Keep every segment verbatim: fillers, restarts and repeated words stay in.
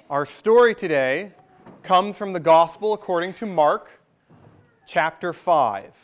Our story today comes from the Gospel according to Mark, chapter five.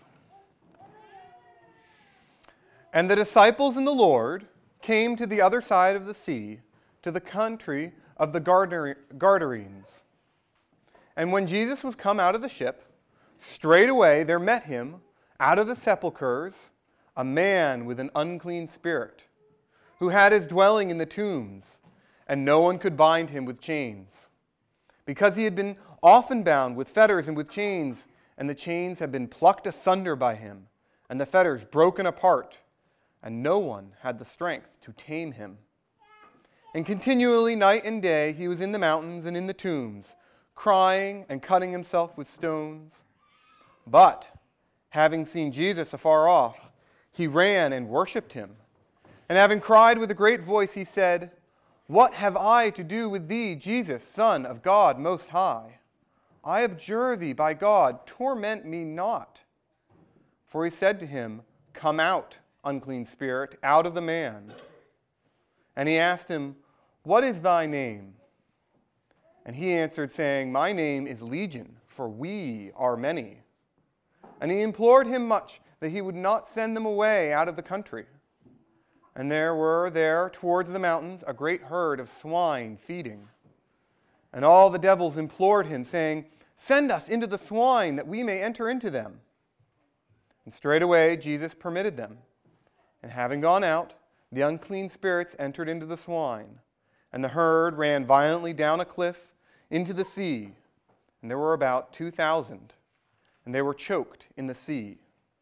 And the disciples and the Lord came to the other side of the sea, to the country of the Gadarenes. And when Jesus was come out of the ship, straightway there met him out of the sepulchres a man with an unclean spirit, who had his dwelling in the tombs, and no one could bind him with chains, because he had been often bound with fetters and with chains, and the chains had been plucked asunder by him, and the fetters broken apart, and no one had the strength to tame him. And continually night and day he was in the mountains and in the tombs, crying and cutting himself with stones. But, having seen Jesus afar off, he ran and worshipped him. And having cried with a great voice, he said, What have I to do with thee, Jesus, Son of God Most High? I abjure thee by God, torment me not. For he said to him, Come out, unclean spirit, out of the man. And he asked him, What is thy name? And he answered, saying, My name is Legion, for we are many. And he implored him much that he would not send them away out of the country. And there were there towards the mountains a great herd of swine feeding. And all the devils implored him, saying, Send us into the swine, that we may enter into them. And straightway Jesus permitted them. And having gone out, the unclean spirits entered into the swine. And the herd ran violently down a cliff into the sea. And there were about two thousand. And they were choked in the sea.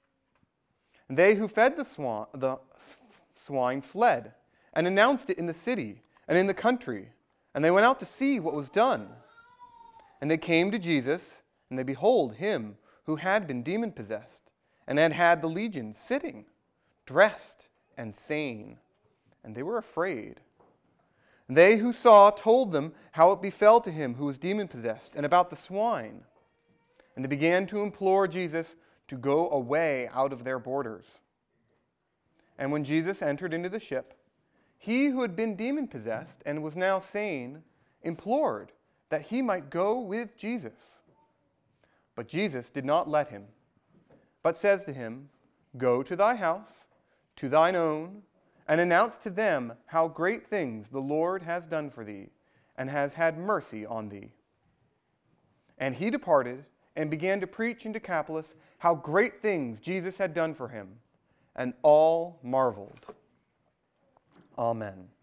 And they who fed the swan, the swine fled, and announced it in the city and in the country. And they went out to see what was done. And they came to Jesus, and they behold him who had been demon-possessed, and had had the legion sitting, dressed and sane. And they were afraid. And they who saw told them how it befell to him who was demon-possessed, and about the swine. And they began to implore Jesus to go away out of their borders. And when Jesus entered into the ship, he who had been demon-possessed and was now sane implored that he might go with Jesus. But Jesus did not let him, but says to him, Go to thy house, to thine own, and announce to them how great things the Lord has done for thee, and has had mercy on thee. And he departed, and began to preach in Decapolis how great things Jesus had done for him, and all marveled. Amen.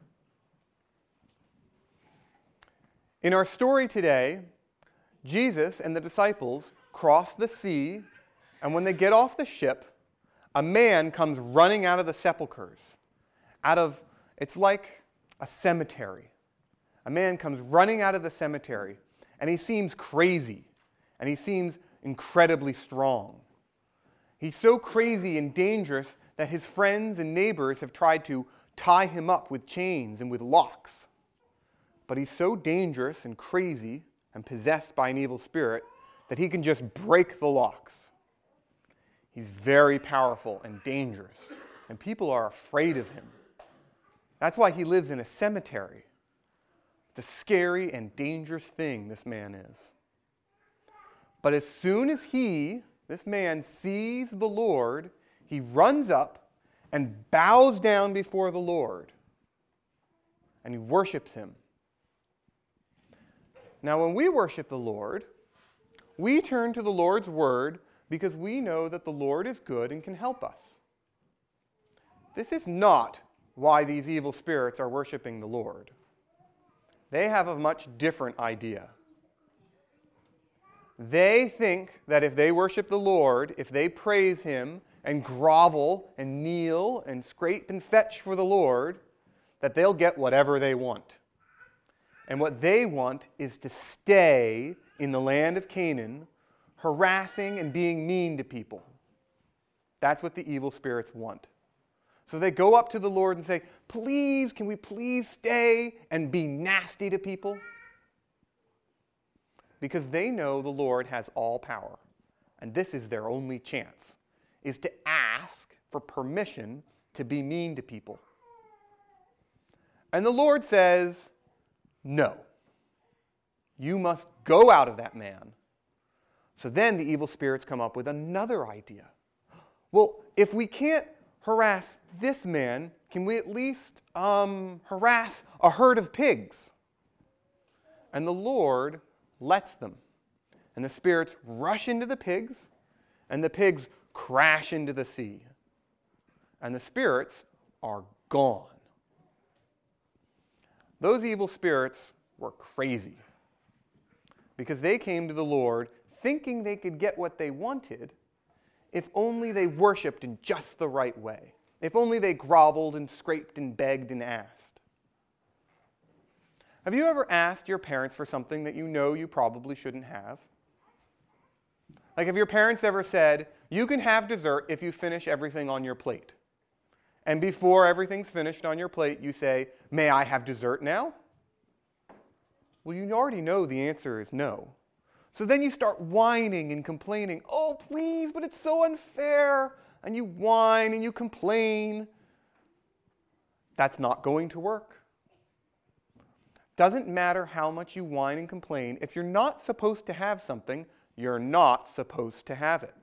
In our story today, Jesus and the disciples cross the sea, and when they get off the ship, a man comes running out of the sepulchres. Out of, it's like a cemetery. A man comes running out of the cemetery, and he seems crazy, and he seems incredibly strong. He's so crazy and dangerous that his friends and neighbors have tried to tie him up with chains and with locks. But he's so dangerous and crazy and possessed by an evil spirit that he can just break the locks. He's very powerful and dangerous, and people are afraid of him. That's why he lives in a cemetery. It's a scary and dangerous thing this man is. But as soon as he, this man, sees the Lord, he runs up and bows down before the Lord, and he worships him. Now, when we worship the Lord, we turn to the Lord's word because we know that the Lord is good and can help us. This is not why these evil spirits are worshiping the Lord. They have a much different idea. They think that if they worship the Lord, if they praise him and grovel and kneel and scrape and fetch for the Lord, that they'll get whatever they want. And what they want is to stay in the land of Canaan, harassing and being mean to people. That's what the evil spirits want. So they go up to the Lord and say, Please, can we please stay and be nasty to people? Because they know the Lord has all power. And this is their only chance, is to ask for permission to be mean to people. And the Lord says, no. You must go out of that man. So then the evil spirits come up with another idea. Well, if we can't harass this man, can we at least um, harass a herd of pigs? And the Lord lets them. And the spirits rush into the pigs, and the pigs crash into the sea. And the spirits are gone. Those evil spirits were crazy because they came to the Lord thinking they could get what they wanted if only they worshiped in just the right way, if only they groveled and scraped and begged and asked. Have you ever asked your parents for something that you know you probably shouldn't have? Like, have your parents ever said, you can have dessert if you finish everything on your plate? And before everything's finished on your plate, you say, may I have dessert now? Well, you already know the answer is no. So then you start whining and complaining, oh, please, but it's so unfair. And you whine and you complain. That's not going to work. Doesn't matter how much you whine and complain. If you're not supposed to have something, you're not supposed to have it.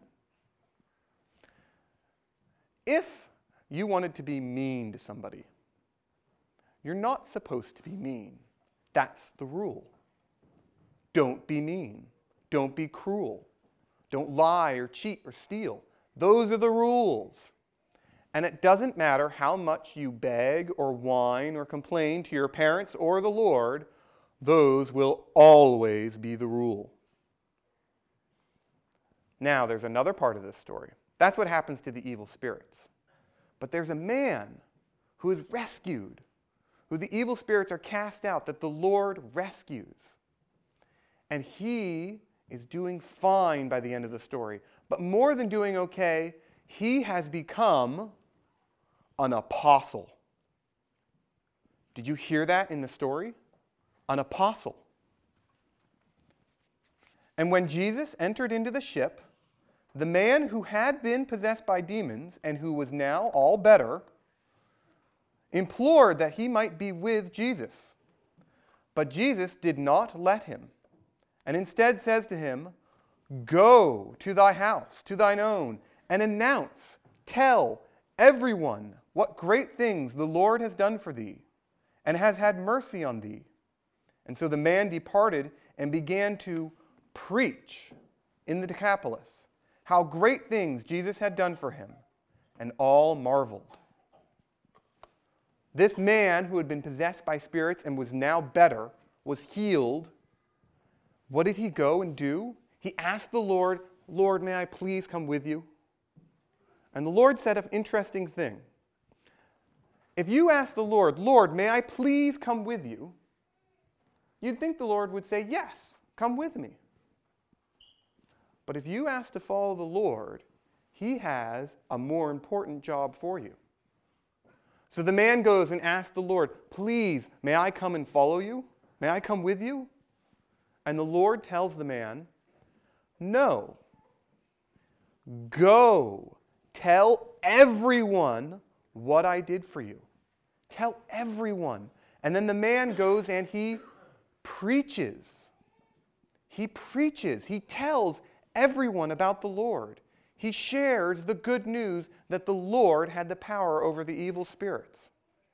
If you wanted to be mean to somebody, you're not supposed to be mean. That's the rule. Don't be mean. Don't be cruel. Don't lie or cheat or steal. Those are the rules. And it doesn't matter how much you beg or whine or complain to your parents or the Lord, those will always be the rule. Now, there's another part of this story. That's what happens to the evil spirits. But there's a man who is rescued, who the evil spirits are cast out, that the Lord rescues. And he is doing fine by the end of the story. But more than doing okay, he has become an apostle. Did you hear that in the story? An apostle. And when Jesus entered into the ship, the man who had been possessed by demons and who was now all better implored that he might be with Jesus. But Jesus did not let him, and instead says to him, go to thy house, to thine own, and announce, tell everyone what great things the Lord has done for thee, and has had mercy on thee. And so the man departed and began to preach in the Decapolis how great things Jesus had done for him, and all marveled. This man who had been possessed by spirits and was now better, was healed. What did he go and do? He asked the Lord, Lord, may I please come with you? And the Lord said an interesting thing. If you ask the Lord, Lord, may I please come with you? You'd think the Lord would say, yes, come with me. But if you ask to follow the Lord, he has a more important job for you. So the man goes and asks the Lord, please, may I come and follow you? May I come with you? And the Lord tells the man, no. Go, tell everyone what I did for you. Tell everyone. And then the man goes and he preaches. He preaches. He tells everyone about the Lord. He shares the good news that the Lord had the power over the evil spirits.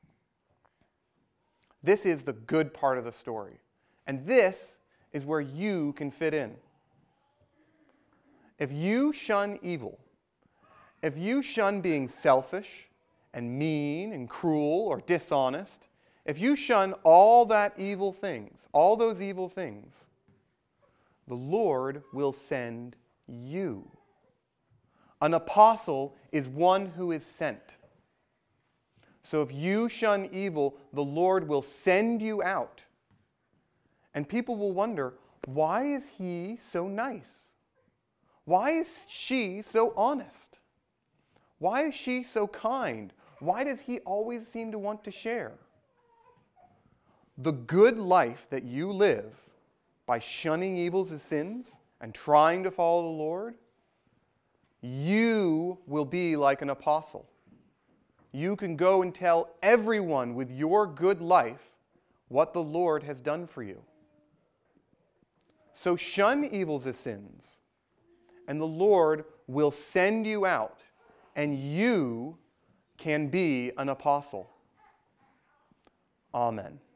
This is the good part of the story. And this is where you can fit in. If you shun evil, if you shun being selfish and mean and cruel or dishonest, if you shun all that evil things, all those evil things, the Lord will send you. An apostle is one who is sent. So if you shun evil, the Lord will send you out. And people will wonder, why is he so nice? Why is she so honest? Why is she so kind? Why does he always seem to want to share? The good life that you live by shunning evils as sins and trying to follow the Lord, you will be like an apostle. You can go and tell everyone with your good life what the Lord has done for you. So shun evils as sins, and the Lord will send you out, and you can be an apostle. Amen.